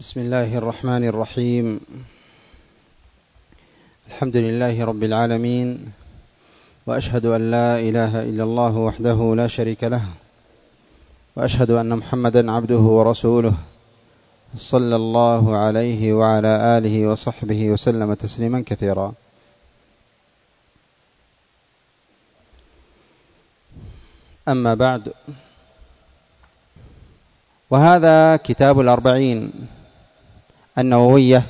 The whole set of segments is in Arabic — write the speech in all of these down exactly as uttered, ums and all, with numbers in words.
بسم الله الرحمن الرحيم. الحمد لله رب العالمين، وأشهد أن لا إله إلا الله وحده لا شريك له، وأشهد أن محمدا عبده ورسوله صلى الله عليه وعلى آله وصحبه وسلم تسليما كثيرا. أما بعد، وهذا كتاب الأربعين النووية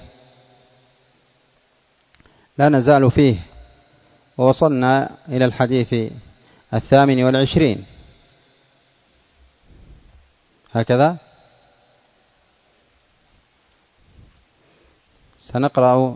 لا نزال فيه، ووصلنا إلى الحديث الثامن والعشرين، هكذا سنقرأ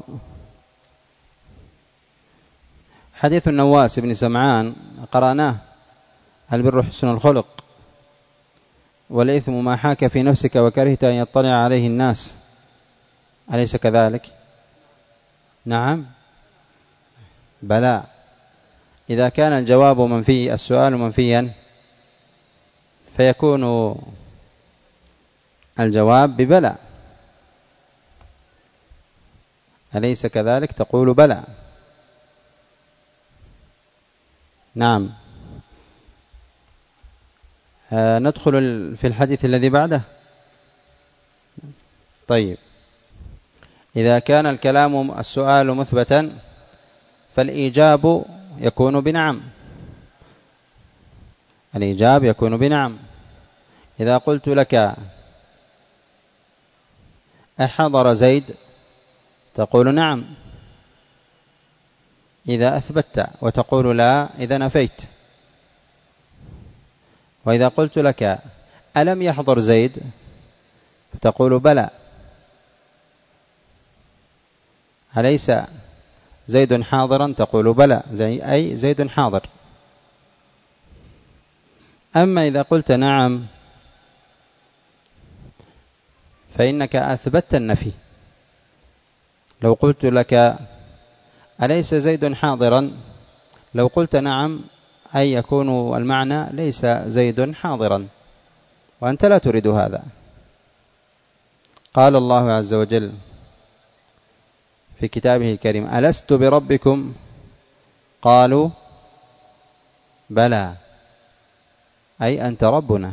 حديث النواس بن سمعان، قرأناه: البر حسن الخلق، والإثم ما حاك في نفسك وكرهت أن يطلع عليه الناس. أليس كذلك؟ نعم، بلى. إذا كان الجواب منفي، السؤال منفيا، فيكون الجواب ببلى. أليس كذلك؟ تقول بلى. نعم. آه ندخل في الحديث الذي بعده. طيب، إذا كان الكلام السؤال مثبتا فالإيجاب يكون بنعم، الإيجاب يكون بنعم. إذا قلت لك: أحضر زيد؟ تقول نعم إذا أثبت، وتقول لا إذا نفيت. وإذا قلت لك: ألم يحضر زيد؟ تقول بلى. أليس زيد حاضرا؟ تقول بلى، زي أي زيد حاضر. أما إذا قلت نعم فإنك أثبتت النفي. لو قلت لك: أليس زيد حاضرا؟ لو قلت نعم، أي يكون المعنى ليس زيد حاضرا، وأنت لا تريد هذا. قال الله عز وجل في كتابه الكريم: ألست بربكم؟ قالوا بلى، أي أنت ربنا.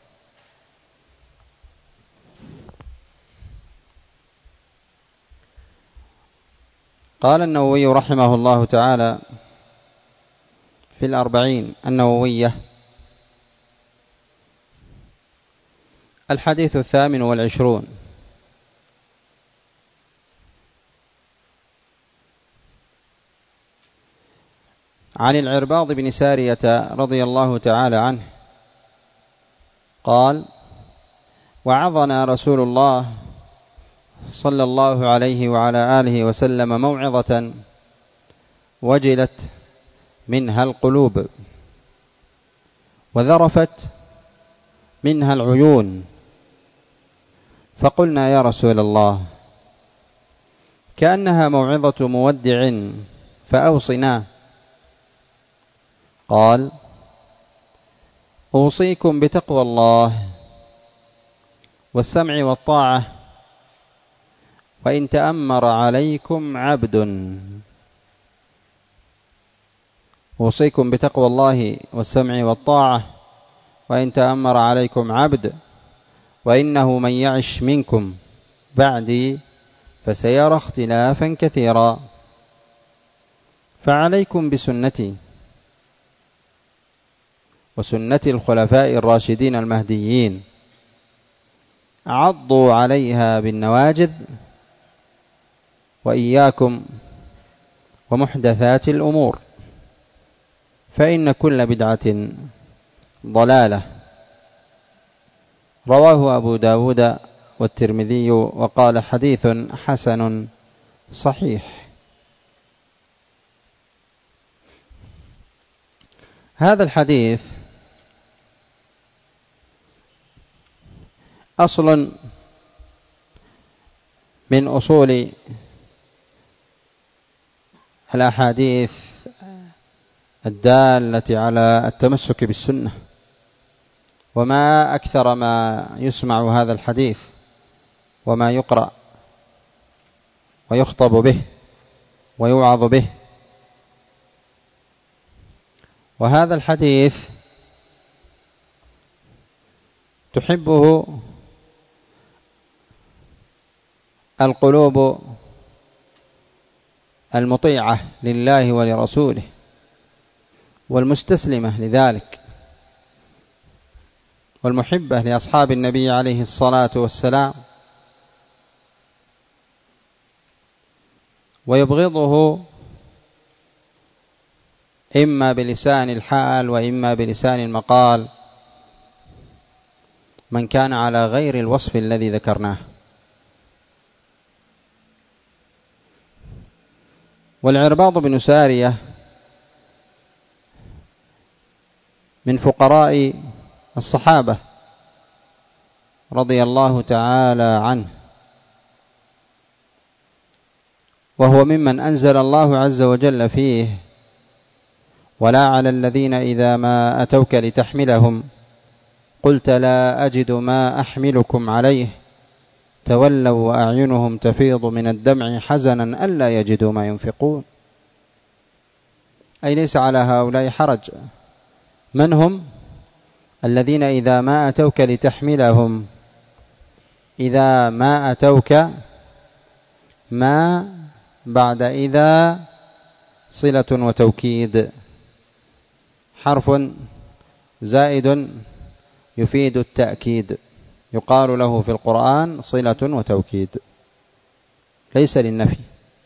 قال النووي رحمه الله تعالى في الأربعين النووية: الحديث الثامن والعشرون: عن العرباض بن سارية رضي الله تعالى عنه قال: وعظنا رسول الله صلى الله عليه وعلى آله وسلم موعظة وجلت منها القلوب وذرفت منها العيون، فقلنا: يا رسول الله، كأنها موعظة مودع، فأوصنا. قال: أوصيكم بتقوى الله والسمع والطاعة، وإن تأمر عليكم عبد. أوصيكم بتقوى الله والسمع والطاعة، وإن تأمر عليكم عبد، وإنه من يعش منكم بعدي فسيرى اختلافا كثيرا، فعليكم بسنتي وسنة الخلفاء الراشدين المهديين، عضوا عليها بالنواجذ، وإياكم ومحدثات الأمور، فإن كل بدعة ضلالة. رواه أبو داود والترمذي، وقال: حديث حسن صحيح. هذا الحديث أصل من أصول الأحاديث الدالة على التمسك بالسنة، وما أكثر ما يسمع هذا الحديث وما يقرأ ويخطب به ويوعظ به. وهذا الحديث تحبه القلوب المطيعة لله ولرسوله والمستسلمة لذلك، والمحبة لأصحاب النبي عليه الصلاة والسلام، ويبغضه إما بلسان الحال وإما بلسان المقال من كان على غير الوصف الذي ذكرناه. والعرباض بن سارية من فقراء الصحابة رضي الله تعالى عنه، وهو ممن أنزل الله عز وجل فيه: ولا على الذين إذا ما أتوك لتحملهم قلت لا أجد ما أحملكم عليه تولوا وأعينهم تفيض من الدمع حزنا ألا يجدوا ما ينفقون. أي ليس على هؤلاء حرج. من هم؟ الذين إذا ما أتوك لتحملهم. إذا ما أتوك، ما بعد إذا صلة وتوكيد، حرف زائد يفيد التأكيد، يقال له في القرآن صلة وتوكيد، ليس للنفي.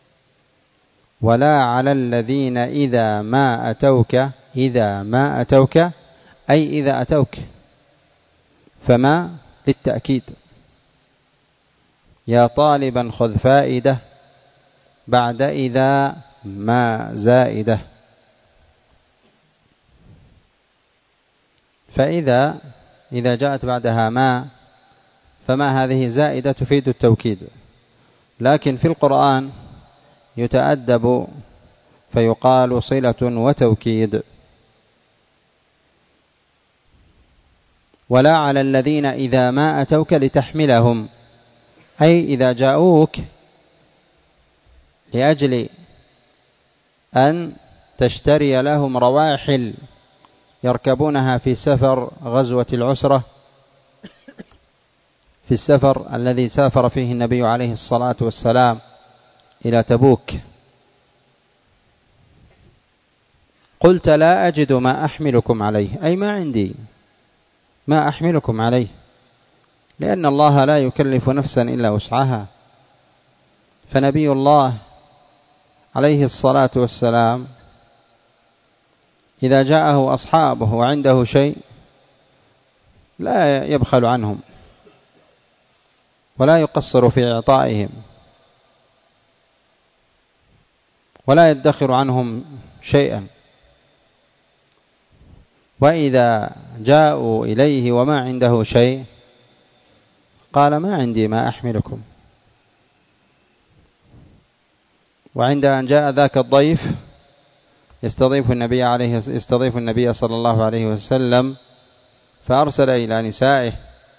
ولا على الذين إذا ما أتوك، إذا ما أتوك أي إذا أتوك، فما للتأكيد. يا طالبا خذ فائدة بعد إذا ما زائدة. فإذا إذا جاءت بعدها ما، فما هذه زائدة تفيد التوكيد، لكن في القرآن يتأدب فيقال صلة وتوكيد. ولا على الذين إذا ما أتوك لتحملهم، أي إذا جاءوك لأجل أن تشتري لهم رواحل يركبونها في سفر غزوة العسرة، في السفر الذي سافر فيه النبي عليه الصلاة والسلام إلى تبوك. قلت لا أجد ما أحملكم عليه، أي ما عندي ما أحملكم عليه، لأن الله لا يكلف نفسا إلا وسعها. فنبي الله عليه الصلاة والسلام إذا جاءه أصحابه وعنده شيء لا يبخل عنهم ولا يقصر في إعطائهم ولا يدخر عنهم شيئا. وإذا جاءوا إليه وما عنده شيء قال ما عندي ما أحملكم. وعند أن جاء ذاك الضيف يستضيف النبي عليه يستضيف النبي صلى الله عليه وسلم، فأرسل إلى نسائه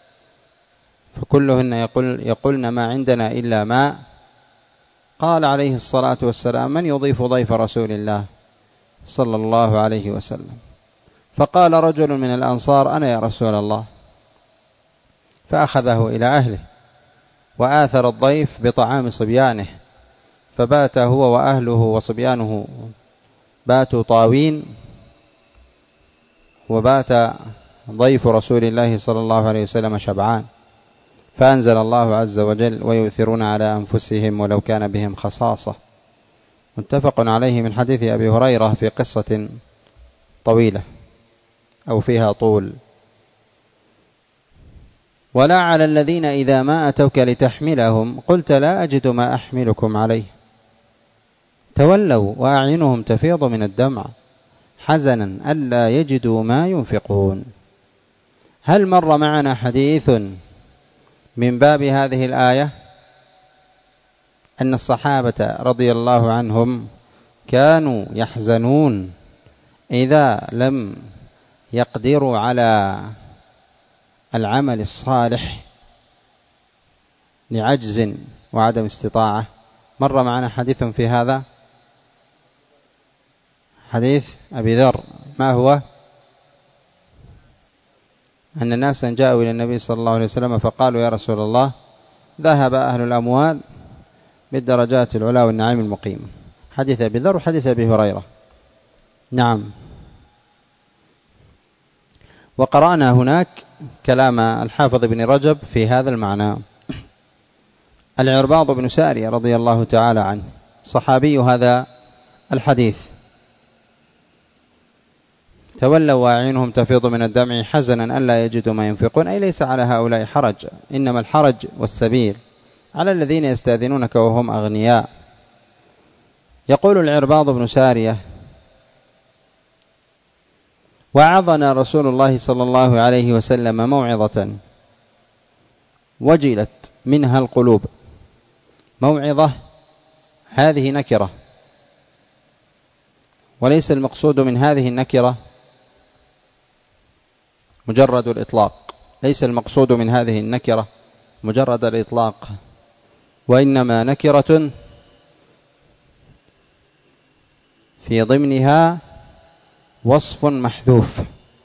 فكلهن يقول يقولن ما عندنا إلا ماء. قال عليه الصلاة والسلام: من يضيف ضيف رسول الله صلى الله عليه وسلم؟ فقال رجل من الأنصار: أنا يا رسول الله. فأخذه إلى أهله وآثر الضيف بطعام صبيانه، فبات هو وأهله وصبيانه باتوا طاوين، وبات ضيف رسول الله صلى الله عليه وسلم شبعان. فأنزل الله عز وجل: ويؤثرون على أنفسهم ولو كان بهم خصاصة. متفق عليه من حديث أبي هريرة في قصة طويلة أو فيها طول. ولا على الذين إذا ما أتوك لتحملهم قلت لا أجد ما أحملكم عليه تولوا وأعينهم تفيض من الدمع حزنا ألا يجدوا ما ينفقون. هل مر معنا حديث من باب هذه الآية أن الصحابة رضي الله عنهم كانوا يحزنون إذا لم يقدروا على العمل الصالح لعجز وعدم استطاعة. مر معنا حديث في هذا، حديث أبي ذر، ما هو؟ أن الناس جاءوا إلى النبي صلى الله عليه وسلم فقالوا: يا رسول الله، ذهب أهل الأموال بالدرجات العلا والنعيم المقيم. حديث أبي ذر وحديث أبي هريرة. نعم. وقرأنا هناك كلام الحافظ ابن رجب في هذا المعنى. العرباض بن سارية رضي الله تعالى عنه صحابي هذا الحديث، تولوا وأعينهم تفيض من الدمع حزنا ألا يجدوا ما ينفقون، أي ليس على هؤلاء حرج، إنما الحرج والسبيل على الذين يستأذنونك وهم أغنياء. يقول العرباض بن سارية: وعظنا رسول الله صلى الله عليه وسلم موعظة وجلت منها القلوب. موعظة هذه نكرة، وليس المقصود من هذه النكرة مجرد الإطلاق، ليس المقصود من هذه النكرة مجرد الإطلاق، وإنما نكرة في ضمنها وصف محذوف.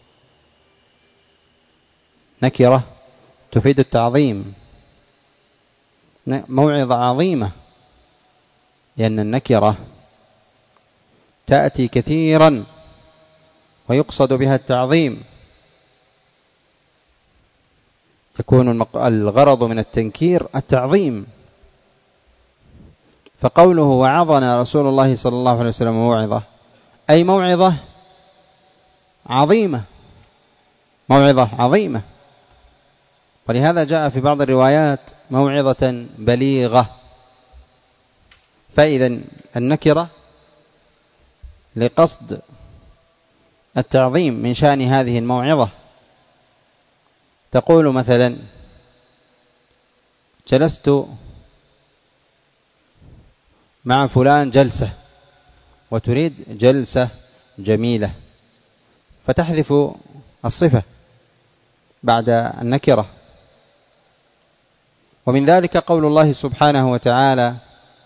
نكرة تفيد التعظيم، موعظة عظيمة، لأن النكرة تأتي كثيرا ويقصد بها التعظيم، يكون الغرض من التنكير التعظيم. فقوله وعظنا رسول الله صلى الله عليه وسلم موعظة، أي موعظة عظيمة، موعظة عظيمة. ولهذا جاء في بعض الروايات موعظة بليغة. فإذا النكرة لقصد التعظيم من شأن هذه الموعظة. تقول مثلا: جلست مع فلان جلسة، وتريد جلسة جميلة، فتحذف الصفة بعد النكرة. ومن ذلك قول الله سبحانه وتعالى: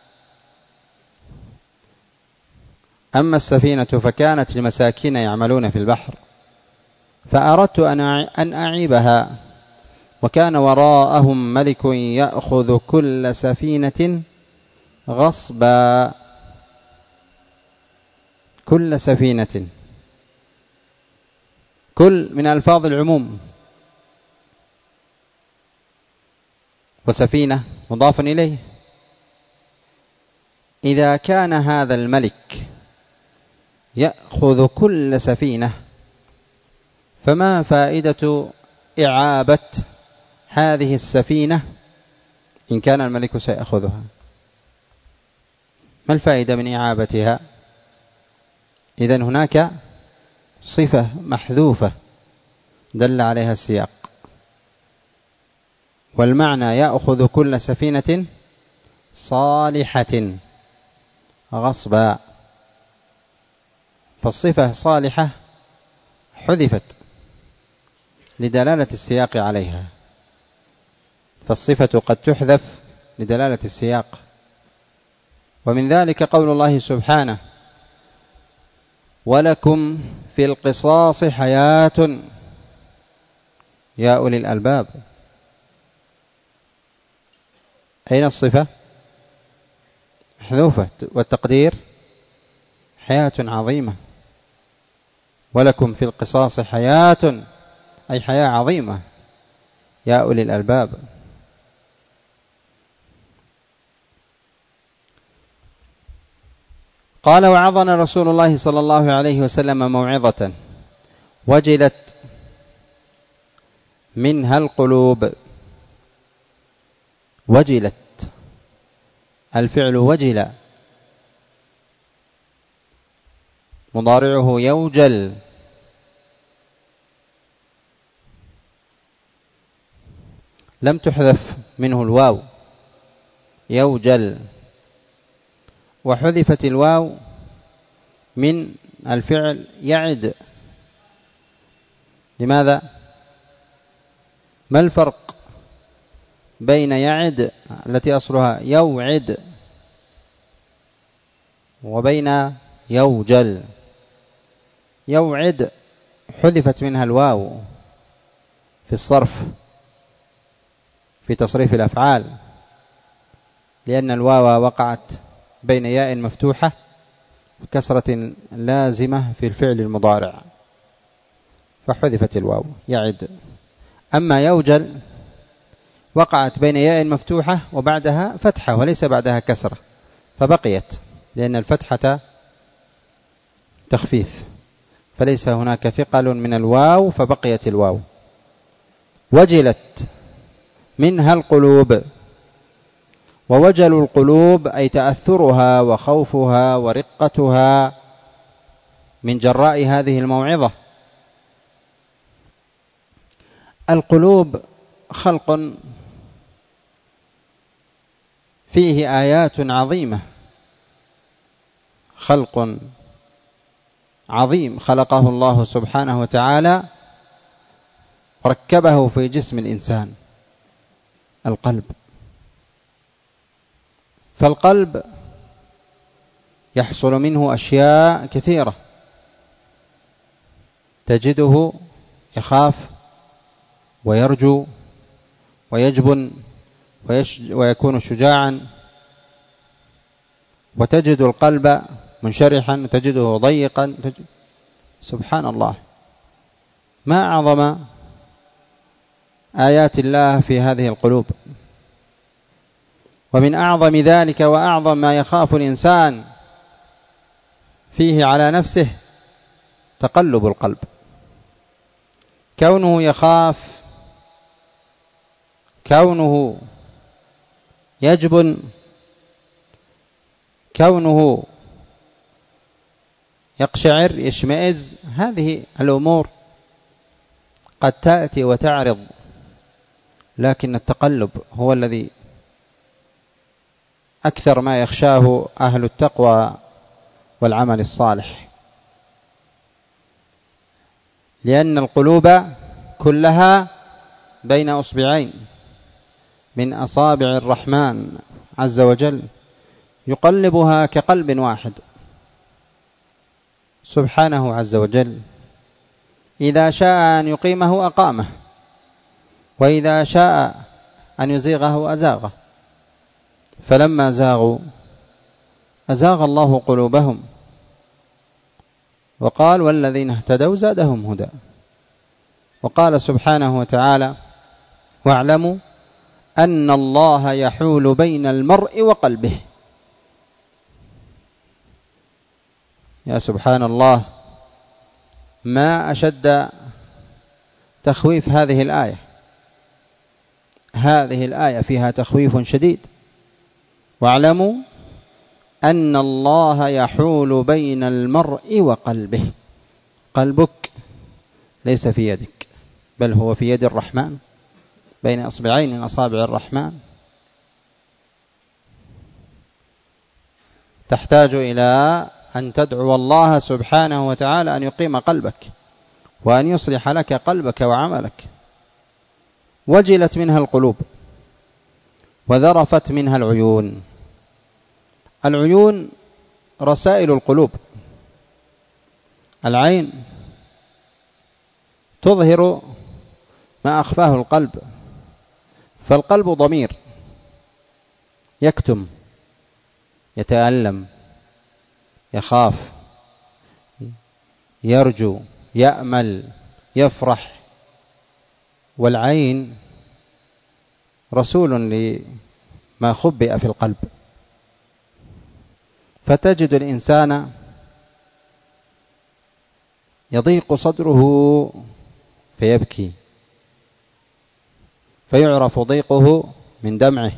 أما السفينة فكانت لمساكين يعملون في البحر فأردت أن أعيبها وكان وراءهم ملك يأخذ كل سفينة غصبا. كل سفينة، كل من ألفاظ العموم، وسفينة مضاف إليه. إذا كان هذا الملك يأخذ كل سفينة فما فائدة إعابة هذه السفينة إن كان الملك سيأخذها؟ ما الفائدة من إعابتها؟ إذن هناك صفة محذوفة دل عليها السياق، والمعنى يأخذ كل سفينة صالحة غصبا، فالصفة صالحة حذفت لدلالة السياق عليها، فالصفة قد تحذف لدلالة السياق. ومن ذلك قول الله سبحانه: ولكم في القصاص حياة يا أولي الألباب. أين الصفة؟ محذوفة، والتقدير حياة عظيمة. ولكم في القصاص حياة، أي حياة عظيمة يا أولي الألباب. قال: وعظنا رسول الله صلى الله عليه وسلم موعظة وجلت منها القلوب. وجلت، الفعل وجل مضارعه يوجل، لم تحذف منه الواو، يوجل، وحذفت الواو من الفعل يعد. لماذا؟ ما الفرق بين يعد التي أصلها يوعد وبين يوجل. يوعد حذفت منها الواو في الصرف في تصريف الأفعال، لأن الواو وقعت بين ياء مفتوحة وكسرة لازمة في الفعل المضارع فحذفت الواو يعد. أما يوجل وقعت بين ياء مفتوحة وبعدها فتحة وليس بعدها كسرة فبقيت، لأن الفتحة تخفيف فليس هناك ثقل من الواو فبقيت الواو. وجلت منها القلوب، ووجل القلوب أي تأثرها وخوفها ورقتها من جراء هذه الموعظة. القلوب خلق فيه آيات عظيمة، خلق عظيم خلقه الله سبحانه وتعالى ركبه في جسم الإنسان القلب. فالقلب يحصل منه أشياء كثيرة، تجده يخاف ويرجو ويجبن ويكون شجاعا، وتجد القلب منشرحا وتجده ضيقا. سبحان الله، ما أعظم آيات الله في هذه القلوب. ومن أعظم ذلك وأعظم ما يخاف الإنسان فيه على نفسه تقلب القلب، كونه يخاف، كونه يجبن، كونه يقشعر يشمئز. هذه الأمور قد تأتي وتعرض، لكن التقلب هو الذي أكثر ما يخشاه أهل التقوى والعمل الصالح، لأن القلوب كلها بين أصبعين من أصابع الرحمن عز وجل، يقلبها كقلب واحد سبحانه عز وجل. إذا شاء أن يقيمه أقامه، وإذا شاء أن يزيغه أزاغه. فلما زاغوا أزاغ الله قلوبهم، وقال والذين اهتدوا زادهم هدى. وقال سبحانه وتعالى واعلموا أن الله يحول بين المرء وقلبه. يا سبحان الله، ما أشد تخويف هذه الآية. هذه الآية فيها تخويف شديد. واعلموا أن الله يحول بين المرء وقلبه. قلبك ليس في يدك، بل هو في يد الرحمن، بين أصبعين من أصابع الرحمن. تحتاج إلى أن تدعو الله سبحانه وتعالى أن يقيم قلبك وأن يصلح لك قلبك وعملك. وجلت منها القلوب وذرفت منها العيون. العيون رسائل القلوب. العين تظهر ما أخفاه القلب، فالقلب ضمير يكتم، يتألم، يخاف، يرجو، يأمل، يفرح. والعين رسول لما خبئ في القلب. فتجد الإنسان يضيق صدره فيبكي، فيعرف ضيقه من دمعه.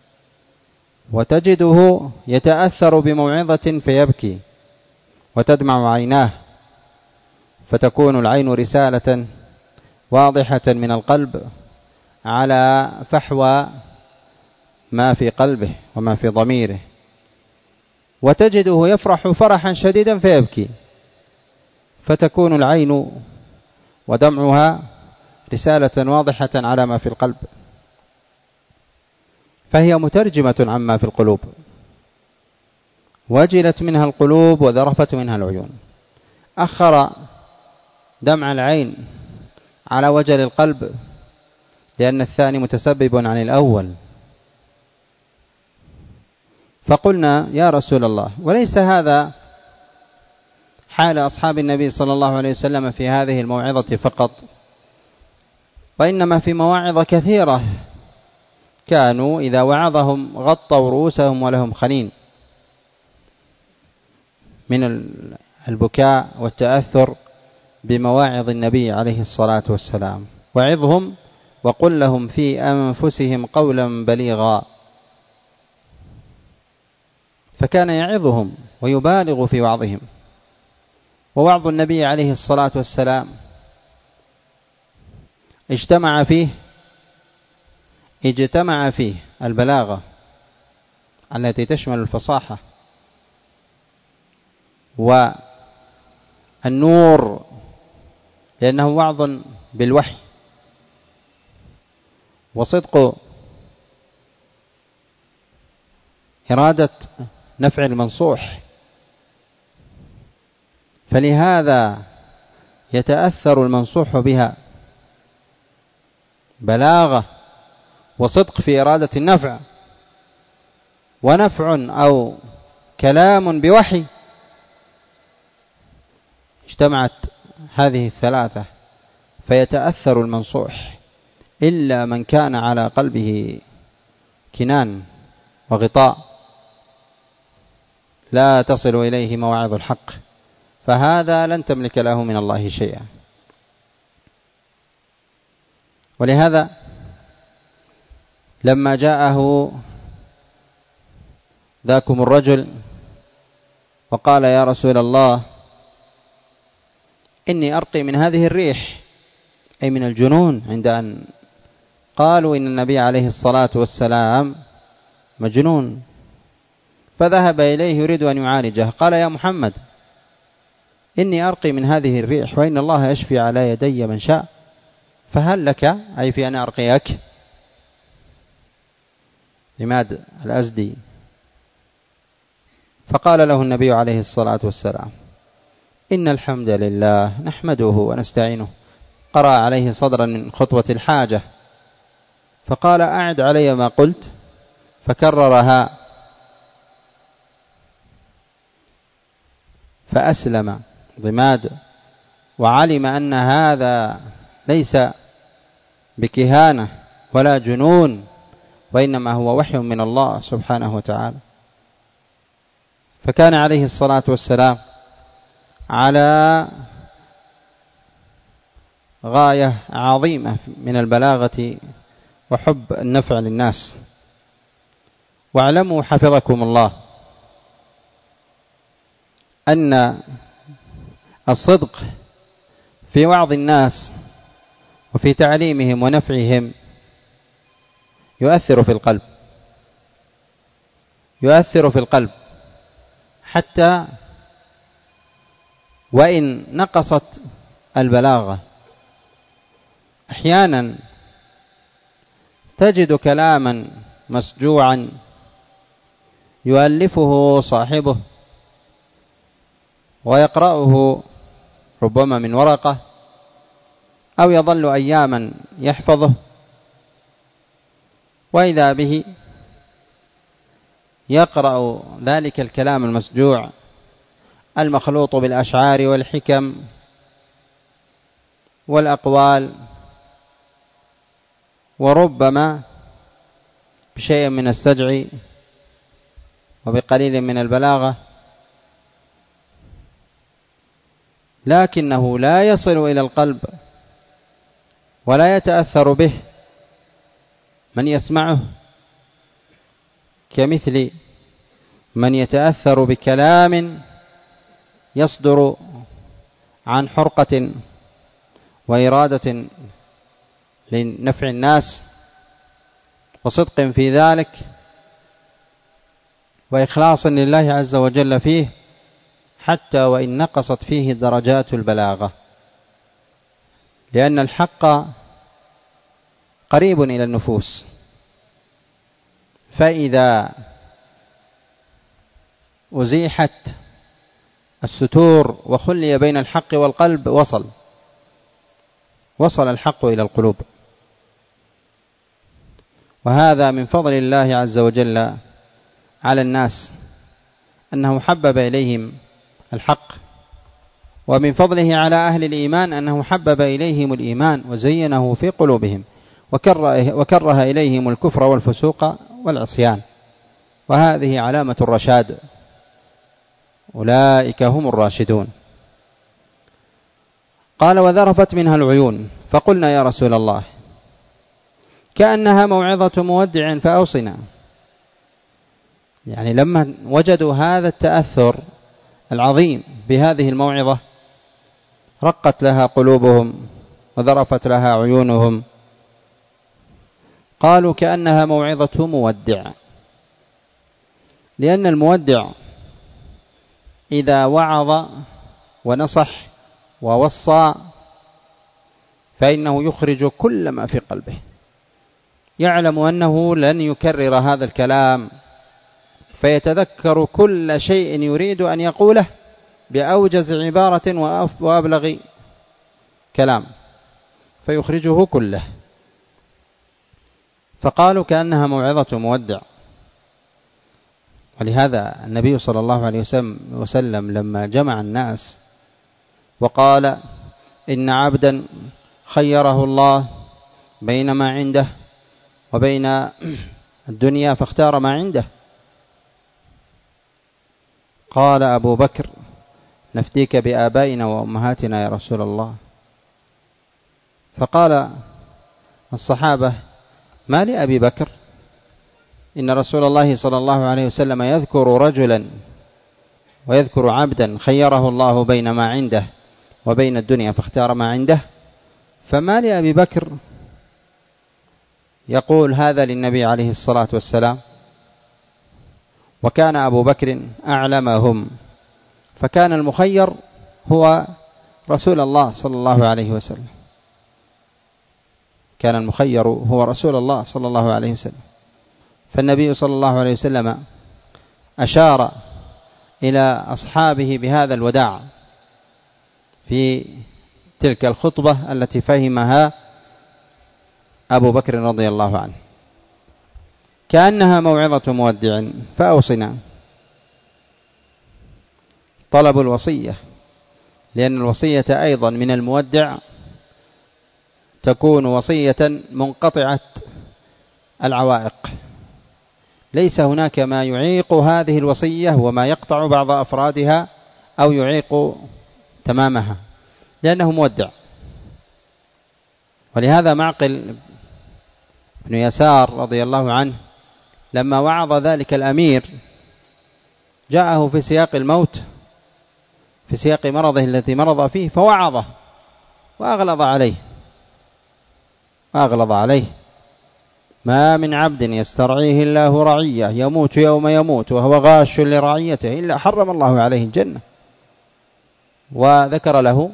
وتجده يتأثر بموعظة فيبكي وتدمع عيناه، فتكون العين رسالة واضحة من القلب على فحوى ما في قلبه وما في ضميره. وتجده يفرح فرحا شديدا فيبكي، فتكون العين ودمعها رسالة واضحة على ما في القلب. فهي مترجمة عما في القلوب، وجلت منها القلوب وذرفت منها العيون. أخر دمع العين على وجل القلب لأن الثاني متسبب عن الأول. فقلنا يا رسول الله، وليس هذا حال أصحاب النبي صلى الله عليه وسلم في هذه الموعظة فقط، وإنما في مواعظ كثيرة كانوا إذا وعظهم غطوا رؤوسهم ولهم خنين من البكاء والتأثر بمواعظ النبي عليه الصلاة والسلام. وعظهم وقل لهم في أنفسهم قولا بليغا. فكان يعظهم ويبالغ في وعظهم. ووعظ النبي عليه الصلاة والسلام اجتمع فيه اجتمع فيه البلاغة التي تشمل الفصاحة والنور، لأنه وعظ بالوحي، وصدق إرادة نفع المنصوح. فلهذا يتأثر المنصوح بها بلاغة وصدق في إرادة النفع، ونفع أو كلام بوحي. اجتمعت هذه الثلاثة فيتأثر المنصوح، إلا من كان على قلبه كنان وغطاء لا تصل إليه مواعظ الحق، فهذا لن تملك له من الله شيئا. ولهذا لما جاءه ذاكم الرجل وقال يا رسول الله إني أرقي من هذه الريح، أي من الجنون، عند أن قالوا إن النبي عليه الصلاة والسلام مجنون، فذهب إليه يريد أن يعالجه. قال يا محمد إني أرقي من هذه الريح وإن الله يشفي على يدي من شاء، فهل لك أي في أن أرقيك؟ عماد الأزدي. فقال له النبي عليه الصلاة والسلام إن الحمد لله نحمده ونستعينه. قرأ عليه صدرا من خطوة الحاجة فقال أعد علي ما قلت، فكررها فأسلم ضماد، وعلم أن هذا ليس بكهانة ولا جنون، وإنما هو وحي من الله سبحانه وتعالى. فكان عليه الصلاة والسلام على غاية عظيمة من البلاغة وحب النفع للناس. واعلموا حفظكم الله أن الصدق في وعظ الناس وفي تعليمهم ونفعهم يؤثر في القلب، يؤثر في القلب حتى وإن نقصت البلاغة. أحيانا تجد كلاما مسجوعا يؤلفه صاحبه ويقرأه ربما من ورقة، أو يظل أياما يحفظه، وإذا به يقرأ ذلك الكلام المسجوع المخلوط بالأشعار والحكم والأقوال، وربما بشيء من السجع وبقليل من البلاغة، لكنه لا يصل إلى القلب ولا يتأثر به من يسمعه كمثل من يتأثر بكلام يصدر عن حرقة وإرادة لنفع الناس وصدق في ذلك وإخلاص لله عز وجل فيه، حتى وإن نقصت فيه درجات البلاغة، لأن الحق قريب إلى النفوس فإذا أزيحت الستور وخلي بين الحق والقلب وصل وصل الحق إلى القلوب. وهذا من فضل الله عز وجل على الناس أنه حبب إليهم الحق، ومن فضله على أهل الإيمان أنه حبب إليهم الإيمان وزينه في قلوبهم، وكره, وكره إليهم الكفر والفسوق والعصيان، وهذه علامة الرشاد، أولئك هم الراشدون. قال: وذرفت منها العيون، فقلنا يا رسول الله كأنها موعظة مودع فأوصنا. يعني لما وجدوا هذا التأثر العظيم بهذه الموعظة رقت لها قلوبهم وذرفت لها عيونهم، قالوا كأنها موعظة مودع، لأن المودع إذا وعظ ونصح ووصى فإنه يخرج كل ما في قلبه، يعلم أنه لن يكرر هذا الكلام، فيتذكر كل شيء يريد أن يقوله بأوجز عبارة وأبلغ كلام فيخرجه كله. فقالوا كأنها موعظة مودع. ولهذا النبي صلى الله عليه وسلم لما جمع الناس وقال: إن عبدا خيره الله بين ما عنده وبين الدنيا فاختار ما عنده، قال أبو بكر: نفديك بآبائنا وأمهاتنا يا رسول الله. فقال الصحابة: ما لأبي بكر؟ إن رسول الله صلى الله عليه وسلم يذكر رجلا ويذكر عبدا خيره الله بين ما عنده وبين الدنيا فاختار ما عنده، فما لأبي بكر يقول هذا للنبي عليه الصلاة والسلام؟ وكان أبو بكر أعلمهم، فكان المخير هو رسول الله صلى الله عليه وسلم، كان المخير هو رسول الله صلى الله عليه وسلم. فالنبي صلى الله عليه وسلم أشار إلى أصحابه بهذا الوداع في تلك الخطبة التي فهمها أبو بكر رضي الله عنه. كأنها موعظة مودع فأوصنا. طلب الوصية، لأن الوصية أيضا من المودع تكون وصية منقطعة العوائق، ليس هناك ما يعيق هذه الوصية وما يقطع بعض أفرادها أو يعيق تمامها، لأنه مودع. ولهذا معقل بن يسار رضي الله عنه لما وعظ ذلك الأمير جاءه في سياق الموت، في سياق مرضه الذي مرض فيه، فوعظه وأغلظ عليه أغلظ عليه ما من عبد يسترعيه الله رعية يموت يوم يموت وهو غاش لرعيته إلا حرم الله عليه الجنة. وذكر له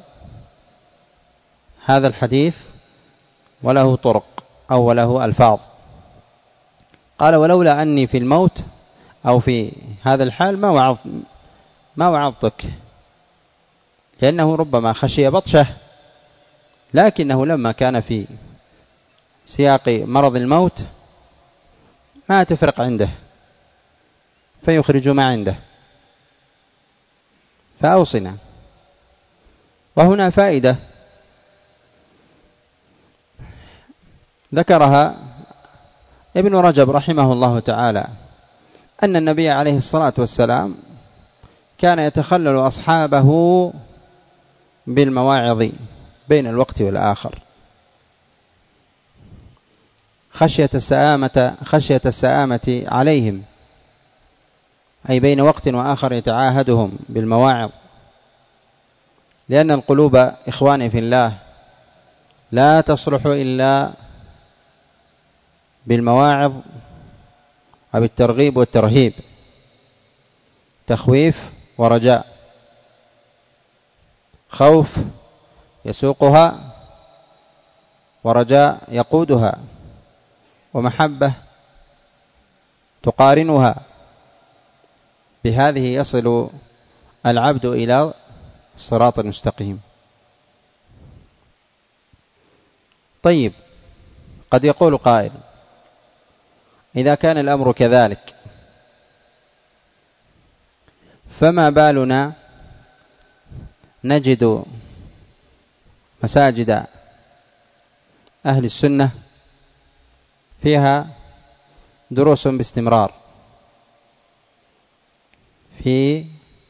هذا الحديث وله طرق أو وله ألفاظ. قال: ولولا أني في الموت أو في هذا الحال ما وعظ ما وعظتك، لأنه ربما خشي بطشه، لكنه لما كان في سياق مرض الموت ما تفرق عنده فيخرج ما عنده. فأوصنا. وهنا فائدة ذكرها ابن رجب رحمه الله تعالى، أن النبي عليه الصلاة والسلام كان يتخلل أصحابه بالمواعظ بين الوقت والآخر خشية السآمة خشية السآمة عليهم، أي بين وقت وآخر يتعاهدهم بالمواعظ، لأن القلوب إخواني في الله لا تصلح إلا بالمواعظ وبالترغيب والترهيب، تخويف ورجاء، خوف يسوقها ورجاء يقودها ومحبة تقارنها بهذه يصل العبد إلى الصراط المستقيم. طيب، قد يقول قائل: إذا كان الأمر كذلك فما بالنا نجد مساجد أهل السنة فيها دروس باستمرار في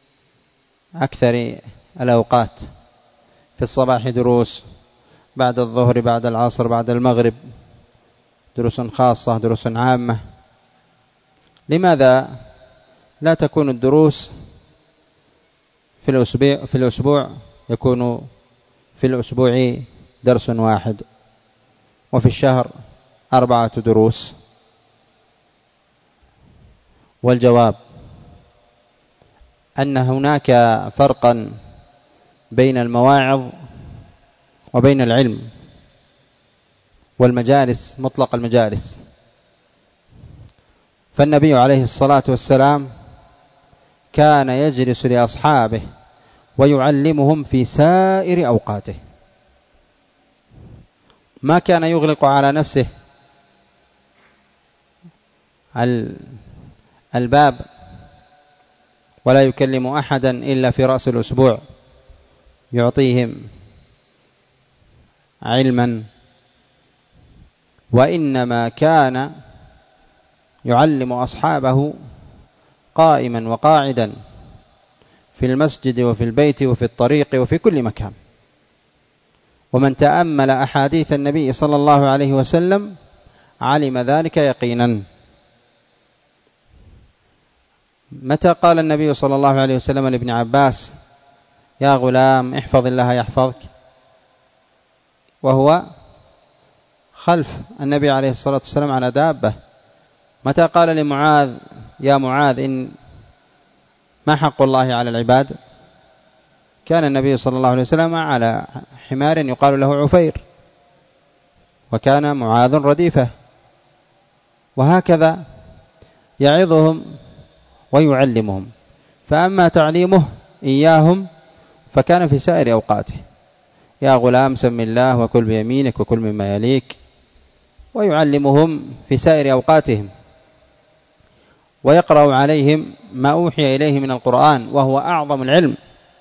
أكثر الأوقات، في الصباح دروس، بعد الظهر، بعد العصر، بعد المغرب دروس خاصة، دروس عامة. لماذا لا تكون الدروس في الأسبوع في الأسبوع يكون في الأسبوع درس واحد، وفي الشهر أربعة دروس؟ والجواب أن هناك فرقا بين المواعظ وبين العلم والمجالس، مطلق المجالس. فالنبي عليه الصلاة والسلام كان يجلس لأصحابه ويعلمهم في سائر أوقاته، ما كان يغلق على نفسه الباب ولا يكلم أحدا إلا في رأس الأسبوع يعطيهم علما، وإنما كان يعلم أصحابه قائما وقاعدا في المسجد وفي البيت وفي الطريق وفي كل مكان. ومن تأمل أحاديث النبي صلى الله عليه وسلم علم ذلك يقينا. متى قال النبي صلى الله عليه وسلم لابن عباس: يا غلام احفظ الله يحفظك، وهو خلف النبي عليه الصلاة والسلام على دابة؟ متى قال لمعاذ: يا معاذ إن ما حق الله على العباد؟ كان النبي صلى الله عليه وسلم على حمار يقال له عفير، وكان معاذ رديفه. وهكذا يعظهم ويعلمهم. فأما تعليمه إياهم فكان في سائر أوقاته: يا غلام سم الله وكل بيمينك وكل مما يليك، ويعلمهم في سائر أوقاتهم، ويقرأ عليهم ما أوحي إليه من القرآن وهو أعظم العلم.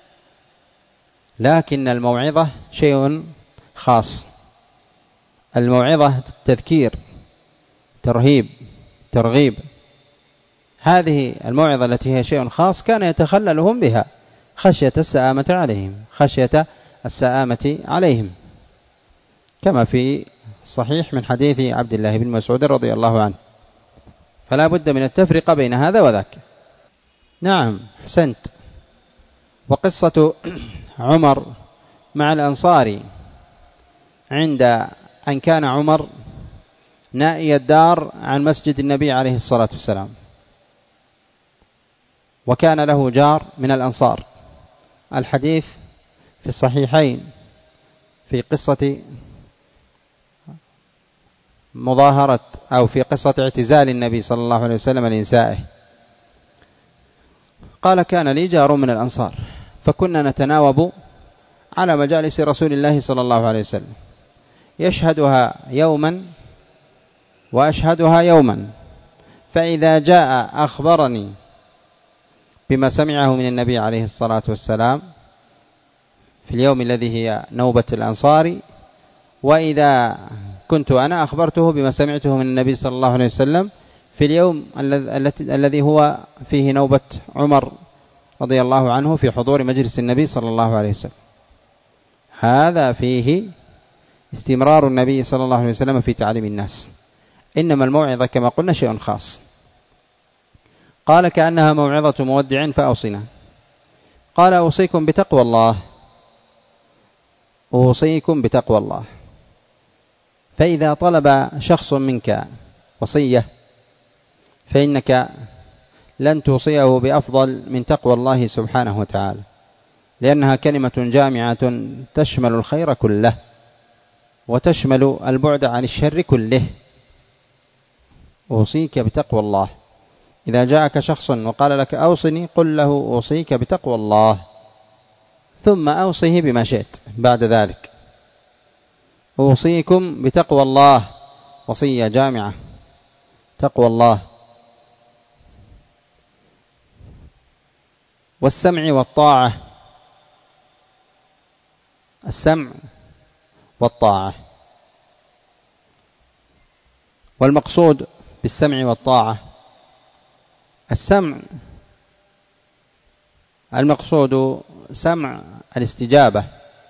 لكن الموعظة شيء خاص، الموعظة تذكير، ترهيب، ترغيب. هذه الموعظة التي هي شيء خاص كان يتخللهم بها خشية السآمة عليهم خشية السآمة عليهم كما في الصحيح من حديث عبد الله بن مسعود رضي الله عنه. فلا بد من التفرقة بين هذا وذاك. نعم، حسنت. وقصة عمر مع الأنصار عند أن كان عمر نائي الدار عن مسجد النبي عليه الصلاة والسلام، وكان له جار من الأنصار. الحديث في الصحيحين في قصة مظاهرة أو في قصة اعتزال النبي صلى الله عليه وسلم لنسائه. قال: كان لي جار من الأنصار، فكنا نتناوب على مجالس رسول الله صلى الله عليه وسلم، يشهدها يوما وأشهدها يوما، فإذا جاء أخبرني بما سمعه من النبي عليه الصلاة والسلام في اليوم الذي هي نوبة الأنصار، وإذا كنت أنا أخبرته بما سمعته من النبي صلى الله عليه وسلم في اليوم الذي هو فيه نوبة عمر رضي الله عنه في حضور مجلس النبي صلى الله عليه وسلم. هذا فيه استمرار النبي صلى الله عليه وسلم في تعليم الناس. إنما الموعظة كما قلنا شيء خاص. قال: كأنها موعظة مودع فأوصنا. قال: أوصيكم بتقوى الله، أوصيكم بتقوى الله. فإذا طلب شخص منك وصية فإنك لن توصيه بأفضل من تقوى الله سبحانه وتعالى، لأنها كلمة جامعة تشمل الخير كله وتشمل البعد عن الشر كله. أوصيك بتقوى الله. إذا جاءك شخص وقال لك أوصني قل له أوصيك بتقوى الله، ثم أوصيه بما شئت بعد ذلك. أوصيكم بتقوى الله، وصية جامعة، تقوى الله. والسمع والطاعة، السمع والطاعة. والمقصود بالسمع والطاعة، السمع المقصود سمع الاستجابة،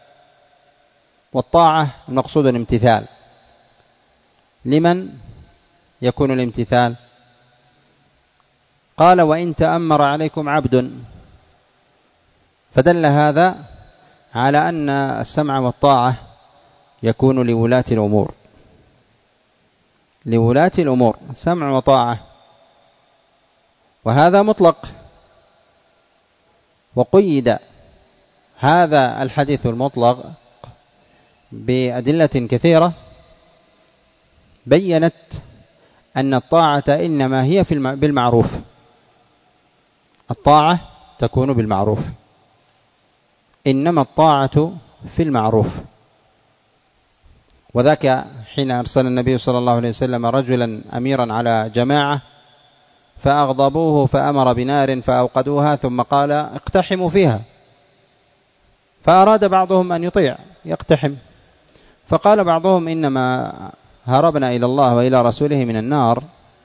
والطاعة المقصود الامتثال. لمن يكون الامتثال؟ قال وإن تأمر عليكم عبد، فدل هذا على أن السمع والطاعة يكون لولاة الأمور، لولاة الأمور سمع وطاعة، وهذا مطلق. وقيد هذا الحديث المطلق بأدلة كثيرة بيّنت أن الطاعة إنما هي في بالمعروف، الطاعة تكون بالمعروف، إنما الطاعة في المعروف. وذاك حين أرسل النبي صلى الله عليه وسلم رجلا أميرا على جماعة فأغضبوه فأمر بنار فأوقدوها ثم قال اقتحموا فيها، فأراد بعضهم أن يطيع يقتحم، فقال بعضهم إنما هربنا إلى الله وإلى رسوله من النار،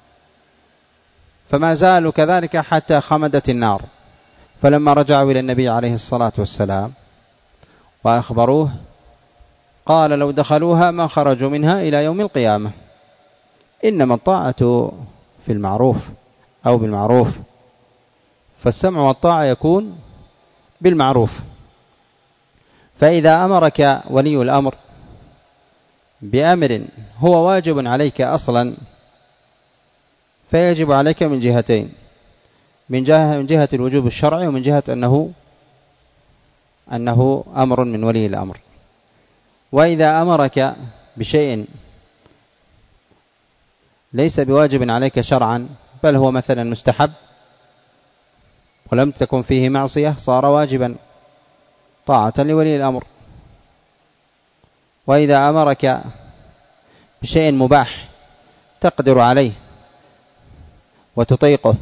فما زالوا كذلك حتى خمدت النار. فلما رجعوا إلى النبي عليه الصلاة والسلام وأخبروه قال لو دخلوها ما خرجوا منها إلى يوم القيامة. إنما الطاعة في المعروف أو بالمعروف، فالسمع والطاعة يكون بالمعروف. فإذا أمرك ولي الأمر بأمر هو واجب عليك أصلا، فيجب عليك من جهتين، من جهة, من جهة الوجوب الشرعي، ومن جهة أنه أنه أمر من ولي الأمر. وإذا أمرك بشيء ليس بواجب عليك شرعا، بل هو مثلا مستحب ولم تكن فيه معصية، صار واجبا طاعة لولي الأمر. وإذا أمرك بشيء مباح تقدر عليه وتطيقه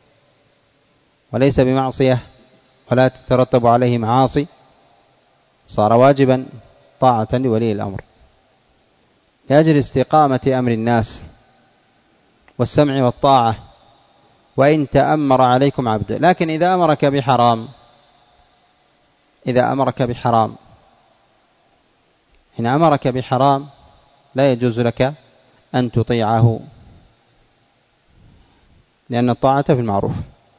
وليس بمعصية ولا تترتب عليه معاصي، صار واجبا طاعة لولي الأمر لأجل استقامة أمر الناس والسمع والطاعة. وإن تأمر عليكم عبد، لكن إذا أمرك بحرام، إذا أمرك بحرام إن أمرك بحرام لا يجوز لك أن تطيعه، لأن الطاعة في المعروف.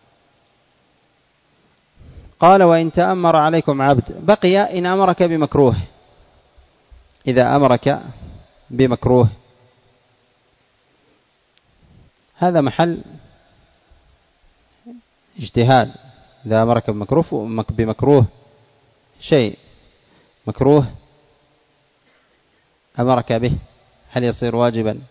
قال وإن تأمر عليكم عبد. بقي إن أمرك بمكروه، إذا أمرك بمكروه هذا محل اجتهاد. إذا أمرك بمكروه بمكروه شيء مكروه أمرك به، هل يصير واجبا؟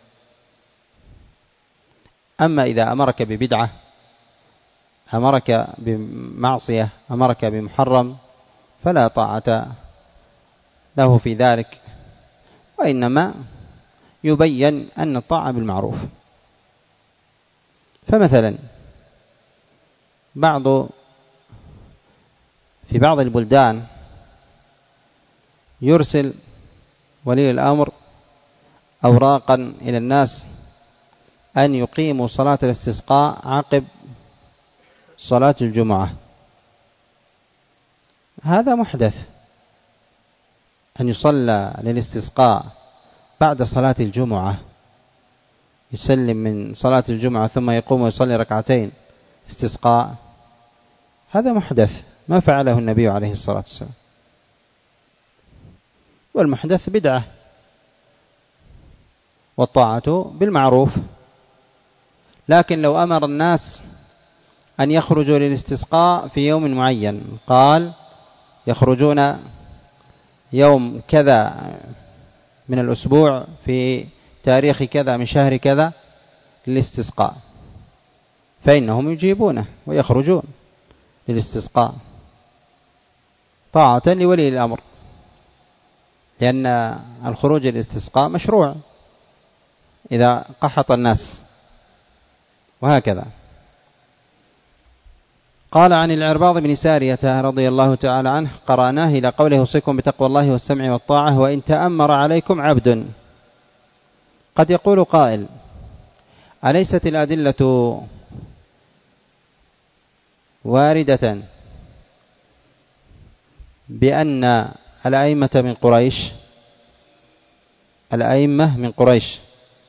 أما إذا أمرك ببدعة، أمرك بمعصية، أمرك بمحرم، فلا طاعة له في ذلك، وإنما يبين أن الطاعة بالمعروف. فمثلا بعض في بعض البلدان يرسل ولي الأمر أوراقا إلى الناس أن يقيموا صلاة الاستسقاء عقب صلاة الجمعة. هذا محدث، أن يصلى للاستسقاء بعد صلاة الجمعة، يسلم من صلاة الجمعة ثم يقوم ويصلي ركعتين استسقاء، هذا محدث ما فعله النبي عليه الصلاة والسلام. والمحدث بدعة، والطاعة بالمعروف. لكن لو أمر الناس أن يخرجوا للاستسقاء في يوم معين، قال يخرجون يوم كذا من الأسبوع في تاريخ كذا من شهر كذا للاستسقاء، فإنهم يجيبونه ويخرجون للاستسقاء طاعة لولي الأمر، لأن الخروج للاستسقاء مشروع إذا قحط الناس، وهكذا. قال عن العرباض بن سارية رضي الله تعالى عنه: قرأناه إلى قوله: أوصيكم بتقوى الله والسمع والطاعة وإن تأمر عليكم عبد. قد يقول قائل: أليست الأدلة واردة بأن الأئمة من قريش الأئمة من قريش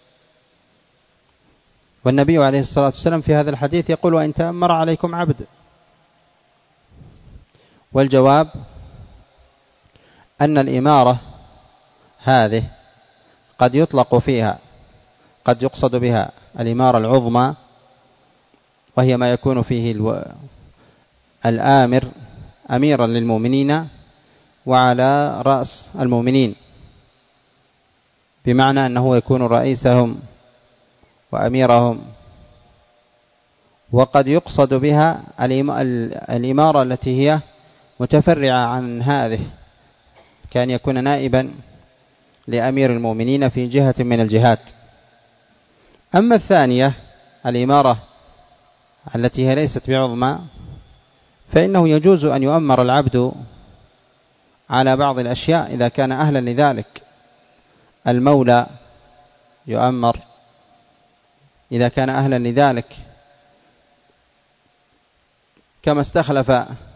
والنبي عليه الصلاة والسلام في هذا الحديث يقول: وإن تأمر عليكم عبد. والجواب أن الإمارة هذه قد يطلق فيها قد يقصد بها الإمارة العظمى، وهي ما يكون فيه الو... الآمر أميرا للمؤمنين وعلى رأس المؤمنين، بمعنى أنه يكون رئيسهم وأميرهم. وقد يقصد بها الإمارة التي هي متفرعة عن هذه، كان يكون نائبا لأمير المؤمنين في جهة من الجهات. أما الثانية الإمارة التي هي ليست بعظمى، فإنه يجوز أن يؤمر العبد على بعض الأشياء إذا كان أهلا لذلك. المولى يؤمر إذا كان أهلا لذلك، كما استخلف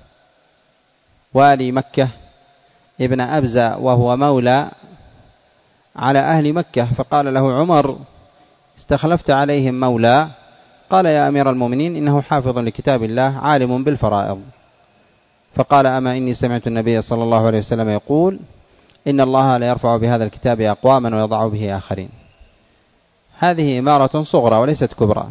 والي مكة ابن أبزة وهو مولى على أهل مكة، فقال له عمر: استخلفت عليهم مولى. قال: يا أمير المؤمنين، إنه حافظ لكتاب الله عالم بالفرائض. فقال: أما إني سمعت النبي صلى الله عليه وسلم يقول: إن الله لا يرفع بهذا الكتاب أقواما ويضع به آخرين. هذه إمارة صغرى وليست كبرى.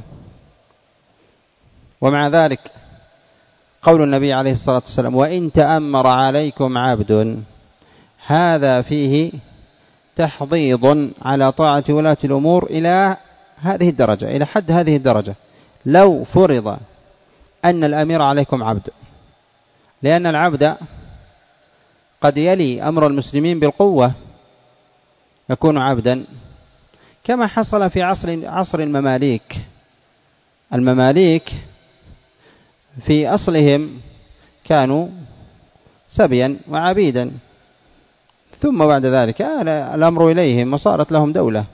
ومع ذلك قول النبي عليه الصلاة والسلام: وإن تأمر عليكم عبد، هذا فيه تحضيض على طاعة ولاة الأمور إلى هذه الدرجة، إلى حد هذه الدرجة. لو فرض أن الأمير عليكم عبد، لأن العبد قد يلي أمر المسلمين بالقوة، يكون عبدا، كما حصل في عصر عصر المماليك. المماليك في أصلهم كانوا سبيا وعبيدا، ثم بعد ذلك آل الأمر إليهم وصارت لهم دولة.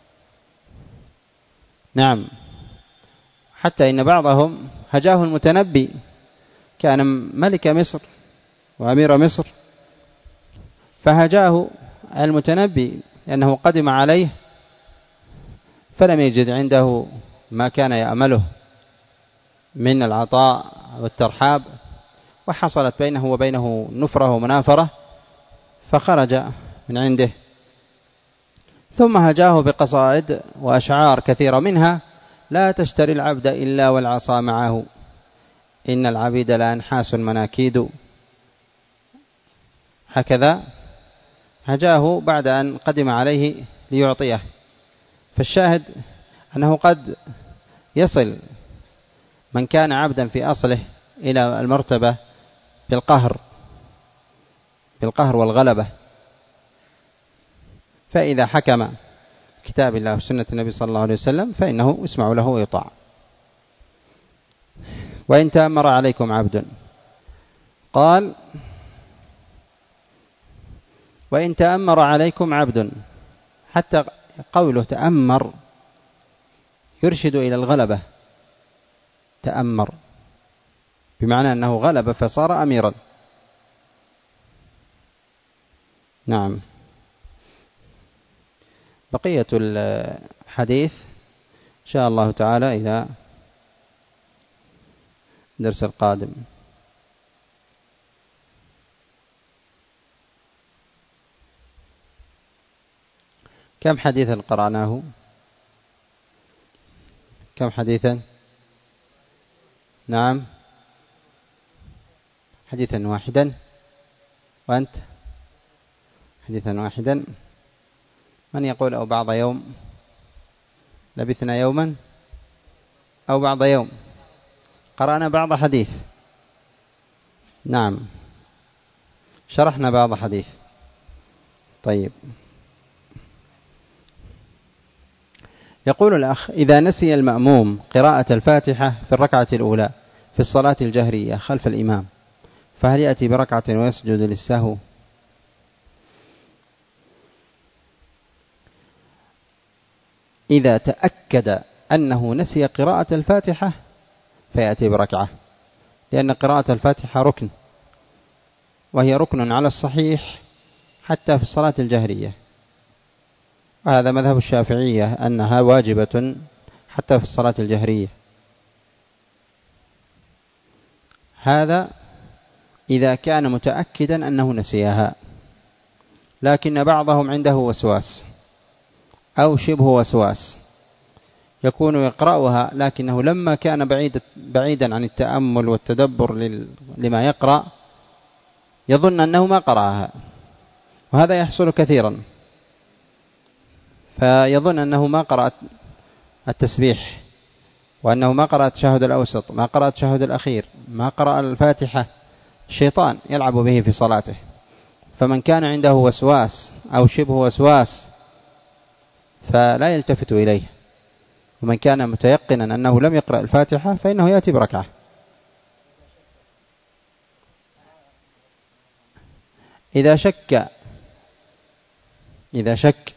نعم، حتى إن بعضهم هجاه المتنبي، كان ملك مصر وأمير مصر، فهجاه المتنبي لأنه قدم عليه فلم يجد عنده ما كان يأمله من العطاء والترحاب، وحصلت بينه وبينه نفرة ومنافرة، فخرج من عنده. ثم هجاه بقصائد وأشعار كثيرة، منها: لا تشتري العبد إلا والعصا معه، إن العبيد لأنحاس مناكيد. هكذا هجاه بعد أن قدم عليه ليعطيه. فالشاهد أنه قد يصل من كان عبدا في أصله إلى المرتبة بالقهر بالقهر والغلبة. فإذا حكم كتاب الله وسنة النبي صلى الله عليه وسلم فإنه يسمع له ويطاع. وإن تأمر عليكم عبد، قال: وإن تأمر عليكم عبد، حتى قوله تأمر يرشد إلى الغلبة. تأمر بمعنى أنه غلب فصار أميرا. نعم. بقية الحديث إن شاء الله تعالى إلى درس القادم. كم حديثا قرأناه؟ كم حديثا؟ نعم، حديثا واحدا. وأنت؟ حديثا واحدا. من يقول أو بعض يوم؟ لبثنا يوما أو بعض يوم؟ قرأنا بعض حديث، نعم شرحنا بعض حديث. طيب، يقول الأخ: إذا نسي المأموم قراءة الفاتحة في الركعة الأولى في الصلاة الجهرية خلف الإمام، فهل يأتي بركعة ويسجد للسهو؟ إذا تأكد أنه نسي قراءة الفاتحة فيأتي بركعة، لأن قراءة الفاتحة ركن، وهي ركن على الصحيح حتى في الصلاة الجهرية، وهذا مذهب الشافعية أنها واجبة حتى في الصلاة الجهرية. هذا إذا كان متأكدا أنه نسيها، لكن بعضهم عنده وسواس أو شبه وسواس، يكون يقرأها لكنه لما كان بعيد بعيدا عن التأمل والتدبر لما يقرأ يظن أنه ما قرأها، وهذا يحصل كثيرا، فيظن أنه ما قرأ التسبيح، وأنه ما قرأ التشهد الأوسط، ما قرأ التشهد الأخير، ما قرأ الفاتحة. الشيطان يلعب به في صلاته. فمن كان عنده وسواس أو شبه وسواس فلا يلتفت إليه، ومن كان متيقنا أنه لم يقرأ الفاتحة فإنه يأتي بركعة. إذا شك إذا شك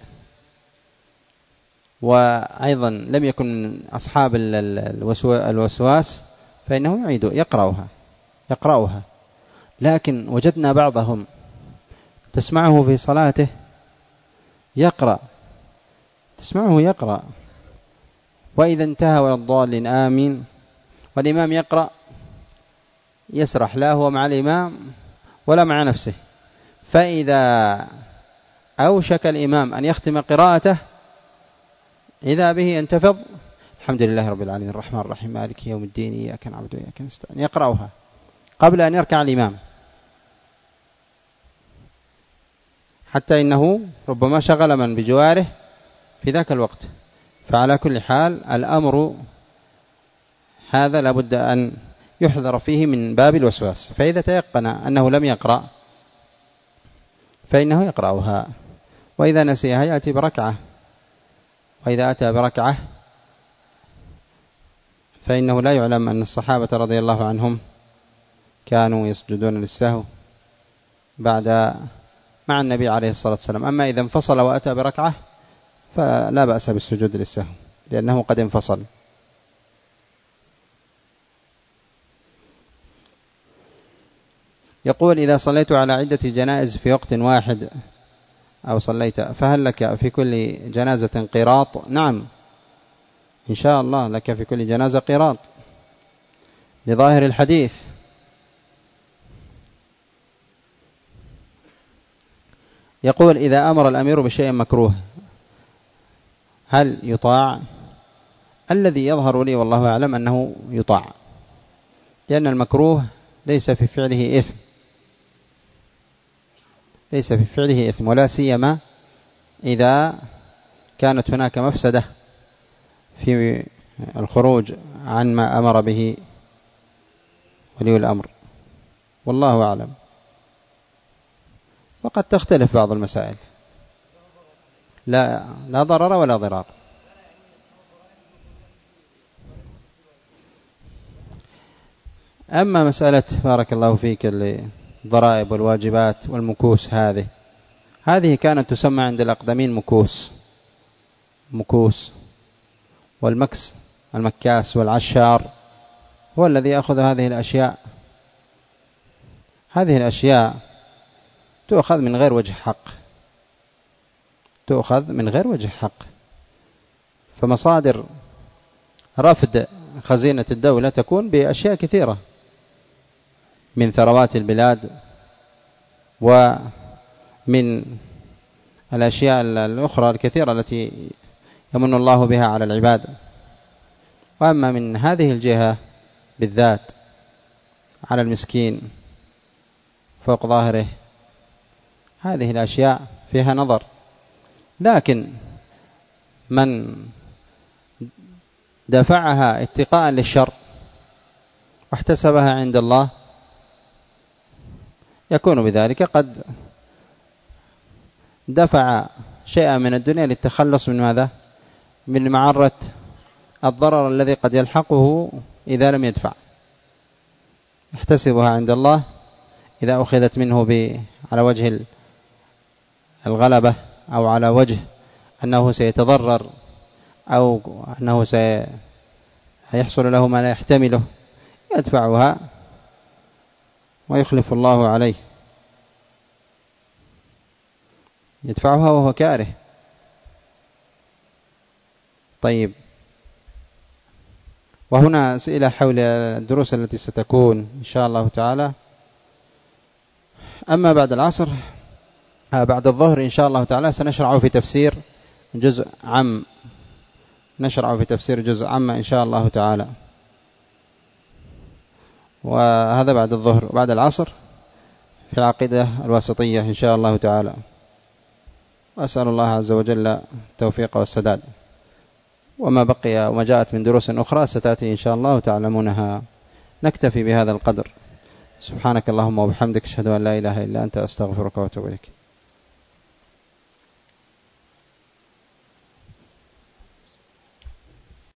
وأيضا لم يكن من أصحاب الوسواس فإنه يعيد يقرأها يقرأها لكن وجدنا بعضهم تسمعه في صلاته يقرأ تسمعه يقرأ وإذا انتهى ولا الضالين آمين والإمام يقرأ يسرح لا هو مع الإمام ولا مع نفسه، فإذا أوشك الإمام أن يختم قراءته إذا به ينتفض: الحمد لله رب العالمين الرحمن الرحيم مالك يوم الدين إياك نعبد وإياك نستعين، يقرأها قبل أن يركع الإمام، حتى إنه ربما شغل من بجواره في ذاك الوقت. فعلى كل حال الأمر هذا لابد أن يحذر فيه من باب الوسواس، فإذا تيقن أنه لم يقرأ فإنه يقرأها، وإذا نسيها يأتي بركعة، وإذا أتى بركعة فإنه لا يعلم أن الصحابة رضي الله عنهم كانوا يسجدون للسهو بعد مع النبي عليه الصلاة والسلام. أما إذا انفصل وأتى بركعة فلا بأس بالسجود للسهو لأنه قد انفصل. يقول: إذا صليت على عدة جنائز في وقت واحد أو صليت فهل لك في كل جنازة قيراط؟ نعم إن شاء الله لك في كل جنازة قيراط لظاهر الحديث. يقول: إذا أمر الأمير بشيء مكروه هل يطاع؟ الذي يظهر لي والله أعلم أنه يطاع، لأن المكروه ليس في فعله إثم ليس في فعله إثم ولا سيما إذا كانت هناك مفسدة في الخروج عن ما أمر به ولي الأمر، والله أعلم. وقد تختلف بعض المسائل، لا لا ضرر ولا ضرار. أما مسألة بارك الله فيك الضرائب والواجبات والمكوس هذه هذه كانت تسمى عند الأقدمين مكوس مكوس والمكس المكاس والعشار هو الذي يأخذ هذه الأشياء. هذه الأشياء تؤخذ من غير وجه حق تؤخذ من غير وجه حق فمصادر رفد خزينة الدولة تكون بأشياء كثيرة من ثروات البلاد ومن الأشياء الأخرى الكثيرة التي يمن الله بها على العباد. وأما من هذه الجهة بالذات على المسكين فوق ظاهره هذه الأشياء فيها نظر، لكن من دفعها اتقاء للشر واحتسبها عند الله يكون بذلك قد دفع شيئا من الدنيا للتخلص من ماذا؟ من معرة الضرر الذي قد يلحقه إذا لم يدفع. يحتسبها عند الله إذا أخذت منه على وجه الغلبة أو على وجه أنه سيتضرر أو أنه سيحصل له ما لا يحتمله يدفعها ويخلف الله عليه، يدفعها وهو كاره. طيب، وهنا أسئلة حول الدروس التي ستكون إن شاء الله تعالى. أما بعد العصر بعد الظهر إن شاء الله تعالى سنشرع في تفسير جزء عم نشرع في تفسير جزء عم إن شاء الله تعالى، وهذا بعد الظهر. بعد العصر في العقيدة الواسطية إن شاء الله تعالى. وأسأل الله عز وجل التوفيق والسداد. وما بقي وما جاءت من دروس أخرى ستأتي إن شاء الله تعلمونها. نكتفي بهذا القدر. سبحانك اللهم وبحمدك أشهد أن لا إله إلا أنت أستغفرك وأتوب إليك.